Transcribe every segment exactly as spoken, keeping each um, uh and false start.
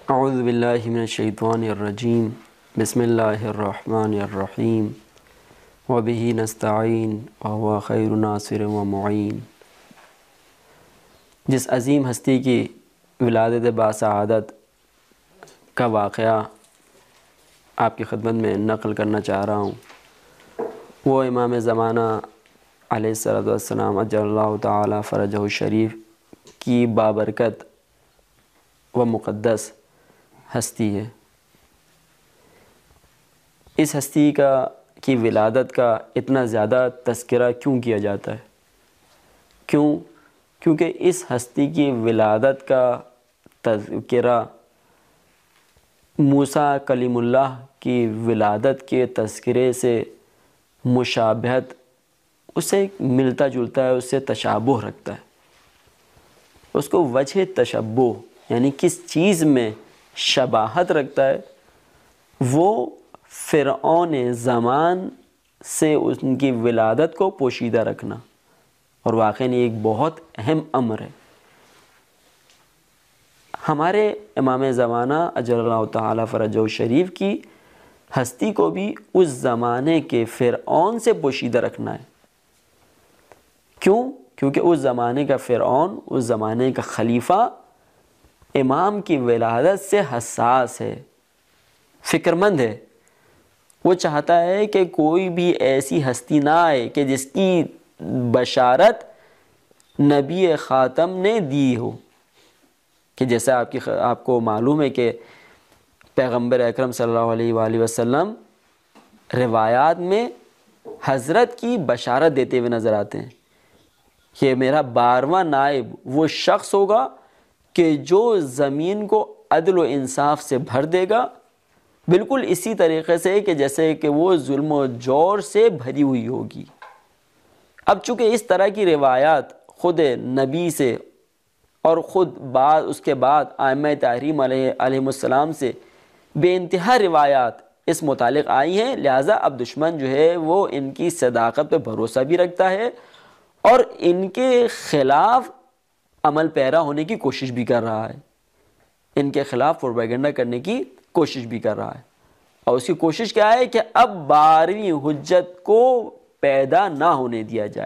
اعوذ باللہ من الشیطان الرجیم بسم اللہ الرحمن الرحیم وبہ نستعین وہو خیر ناصر و معین۔ جس عظیم ہستی کی ولادت باسعادت کا واقعہ آپ کی خدمت میں نقل کرنا چاہ رہا ہوں، وہ امام زمانہ علیہ الصلوۃ والسلام عجل اللہ تعالی فرجہ الشریف کی بابرکت و مقدس ہستی ہے۔ اس ہستی کا کی ولادت کا اتنا زیادہ تذکرہ کیوں کیا جاتا ہے؟ کیوں؟ کیونکہ اس ہستی کی ولادت کا تذکرہ موسیٰ کلیم اللہ کی ولادت کے تذکرے سے مشابہت، اس سے ملتا جلتا ہے، اس سے تشابہ رکھتا ہے۔ اس کو وجہ تشبہ یعنی کس چیز میں شباہت رکھتا ہے، وہ فرعون زمان سے ان کی ولادت کو پوشیدہ رکھنا، اور واقعی ایک بہت اہم امر ہے۔ ہمارے امام زمانہ اجل اللہ تعالی فرجہ الشریف کی ہستی کو بھی اس زمانے کے فرعون سے پوشیدہ رکھنا ہے۔ کیوں؟ کیونکہ اس زمانے کا فرعون، اس زمانے کا خلیفہ امام کی ولادت سے حساس ہے، فکر مند ہے۔ وہ چاہتا ہے کہ کوئی بھی ایسی ہستی نہ آئے کہ جس کی بشارت نبی خاتم نے دی ہو، کہ جیسا آپ کی آپ کو معلوم ہے کہ پیغمبر اکرم صلی اللہ علیہ وآلہ وسلم روایات میں حضرت کی بشارت دیتے ہوئے نظر آتے ہیں کہ میرا بارہواں نائب وہ شخص ہوگا کہ جو زمین کو عدل و انصاف سے بھر دے گا، بالکل اسی طریقے سے کہ جیسے کہ وہ ظلم و جور سے بھری ہوئی ہوگی۔ اب چونکہ اس طرح کی روایات خود نبی سے اور خود بعد اس کے بعد ائمہ تحریم علیہ علیہم السلام سے بے انتہا روایات اس متعلق آئی ہیں، لہٰذا اب دشمن جو ہے وہ ان کی صداقت پہ بھروسہ بھی رکھتا ہے اور ان کے خلاف عمل پیرا ہونے کی کوشش بھی کر رہا ہے، ان کے خلاف پروپیگنڈا کرنے کی کوشش بھی کر رہا ہے۔ اور اس کی کوشش کیا ہے کہ اب بارہویں حجت کو پیدا نہ ہونے دیا جائے،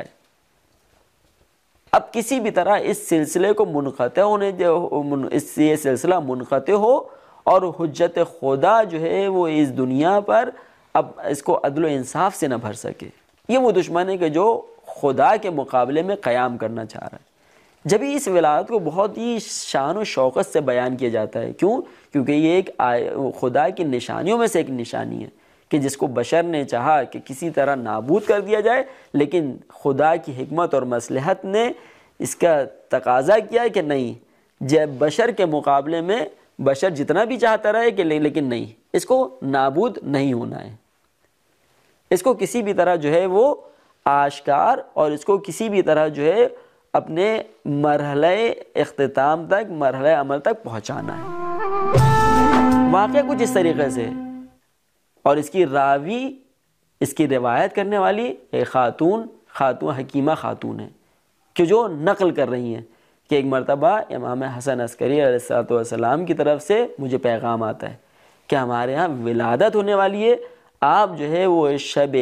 اب کسی بھی طرح اس سلسلے کو منقطع ہونے اس سے یہ سلسلہ منقطع ہو اور حجت خدا جو ہے وہ اس دنیا پر اب اس کو عدل و انصاف سے نہ بھر سکے۔ یہ وہ دشمن ہے کہ جو خدا کے مقابلے میں قیام کرنا چاہ رہا ہے۔ جب ہی اس ولادت کو بہت ہی شان و شوقت سے بیان کیا جاتا ہے، کیوں؟ کیونکہ یہ ایک خدا کی نشانیوں میں سے ایک نشانی ہے کہ جس کو بشر نے چاہا کہ کسی طرح نابود کر دیا جائے، لیکن خدا کی حکمت اور مصلحت نے اس کا تقاضا کیا کہ نہیں، جب بشر کے مقابلے میں بشر جتنا بھی چاہتا رہے کہ لیکن نہیں، اس کو نابود نہیں ہونا ہے، اس کو کسی بھی طرح جو ہے وہ آشکار اور اس کو کسی بھی طرح جو ہے اپنے مرحلہ اختتام تک، مرحلہ عمل تک پہنچانا ہے۔ واقعہ کچھ اس طریقے سے، اور اس کی راوی، اس کی روایت کرنے والی ایک خاتون خاتون حکیمہ خاتون ہے کہ جو نقل کر رہی ہیں کہ ایک مرتبہ امام حسن عسکری علیہ السلام کی طرف سے مجھے پیغام آتا ہے کہ ہمارے ہاں ولادت ہونے والی ہے، آپ جو ہے وہ شب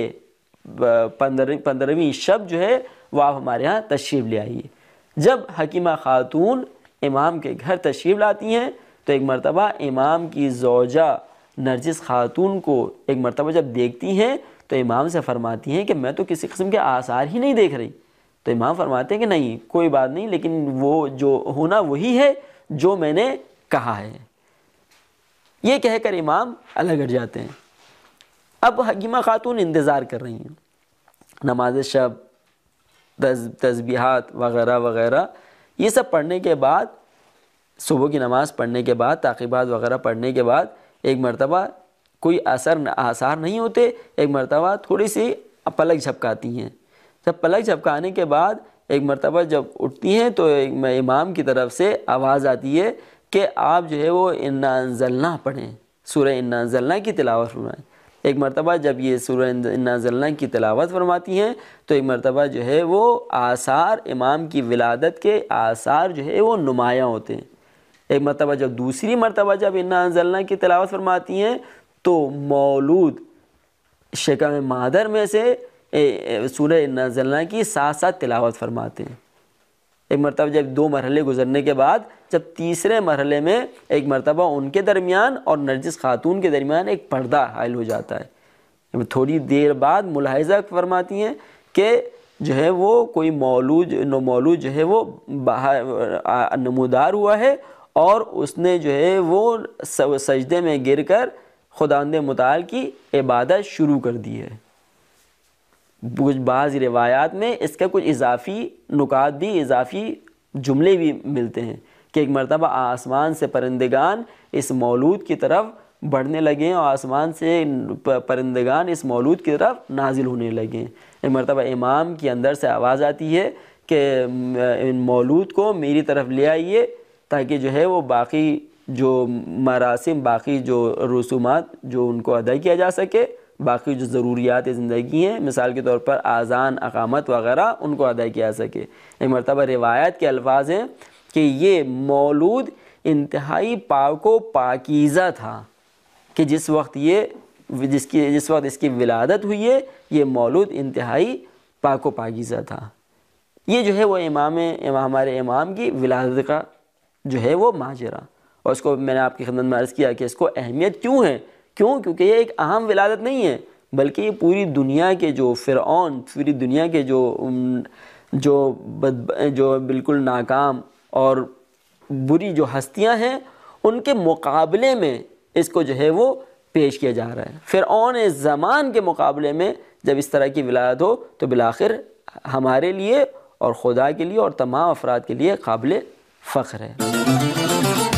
پندرہویں شب جو ہے وہ آپ ہمارے ہاں تشریف لے آئیے۔ جب حکیمہ خاتون امام کے گھر تشریف لاتی ہیں تو ایک مرتبہ امام کی زوجہ نرجس خاتون کو ایک مرتبہ جب دیکھتی ہیں تو امام سے فرماتی ہیں کہ میں تو کسی قسم کے آثار ہی نہیں دیکھ رہی۔ تو امام فرماتے ہیں کہ نہیں، کوئی بات نہیں، لیکن وہ جو ہونا وہی ہے جو میں نے کہا ہے۔ یہ کہہ کر امام الگ ہٹ جاتے ہیں۔ اب حکیمہ خاتون انتظار کر رہی ہیں، نماز شب، تسبیحات وغیرہ وغیرہ یہ سب پڑھنے کے بعد، صبح کی نماز پڑھنے کے بعد، تعقیبات وغیرہ پڑھنے کے بعد ایک مرتبہ کوئی اثر آثار نہیں ہوتے، ایک مرتبہ تھوڑی سی پلک جھپکاتی ہیں۔ جب پلک جھپکانے کے بعد ایک مرتبہ جب اٹھتی ہیں تو امام کی طرف سے آواز آتی ہے کہ آپ جو ہے وہ انا انزلنا پڑھیں، سورہ انا انزلنا کی تلاوت فرمائیں۔ ایک مرتبہ جب یہ سورہ انا انزلنا کی تلاوت فرماتی ہیں تو ایک مرتبہ جو ہے وہ آثار، امام کی ولادت کے آثار جو ہے وہ نمایاں ہوتے ہیں۔ ایک مرتبہ جب دوسری مرتبہ جب انا انزلنا کی تلاوت فرماتی ہیں تو مولود شکم مادر میں سے سورہ انا انزلنا کی ساتھ ساتھ تلاوت فرماتے ہیں۔ ایک مرتبہ جب دو مرحلے گزرنے کے بعد جب تیسرے مرحلے میں ایک مرتبہ ان کے درمیان اور نرجس خاتون کے درمیان ایک پردہ حائل ہو جاتا ہے، تھوڑی دیر بعد ملاحظہ فرماتی ہیں کہ جو ہے وہ کوئی مولود مولود جو ہے وہ باہر نمودار ہوا ہے اور اس نے جو ہے وہ سجدے میں گر کر خداوند متعال کی عبادت شروع کر دی ہے۔ کچھ بعض روایات میں اس کا کچھ اضافی نکات بھی، اضافی جملے بھی ملتے ہیں کہ ایک مرتبہ آسمان سے پرندگان اس مولود کی طرف بڑھنے لگے اور آسمان سے پرندگان اس مولود کی طرف نازل ہونے لگے۔ ایک مرتبہ امام کی اندر سے آواز آتی ہے کہ ان مولود کو میری طرف لے آئیے تاکہ جو ہے وہ باقی جو مراسم، باقی جو رسومات جو ان کو ادا کیا جا سکے، باقی جو ضروریات زندگی ہیں، مثال کے طور پر اذان، اقامت وغیرہ، ان کو ادا کیا سکے۔ ایک مرتبہ روایت کے الفاظ ہیں کہ یہ مولود انتہائی پاک و پاکیزہ تھا کہ جس وقت یہ جس کی جس وقت اس کی ولادت ہوئی ہے یہ مولود انتہائی پاک و پاکیزہ تھا۔ یہ جو ہے وہ امام ہمارے امام کی ولادت کا جو ہے وہ ماجرا، اور اس کو میں نے آپ کی خدمت میں عرض کیا کہ اس کو اہمیت کیوں ہے، کیوں کیونکہ یہ ایک اہم ولادت نہیں ہے بلکہ یہ پوری دنیا کے جو فرعون، پوری دنیا کے جو جو جو بالکل ناکام اور بری جو ہستیاں ہیں ان کے مقابلے میں اس کو جو ہے وہ پیش کیا جا رہا ہے۔ فرعون زمان کے مقابلے میں جب اس طرح کی ولادت ہو تو بالآخر ہمارے لیے اور خدا کے لیے اور تمام افراد کے لیے قابل فخر ہے۔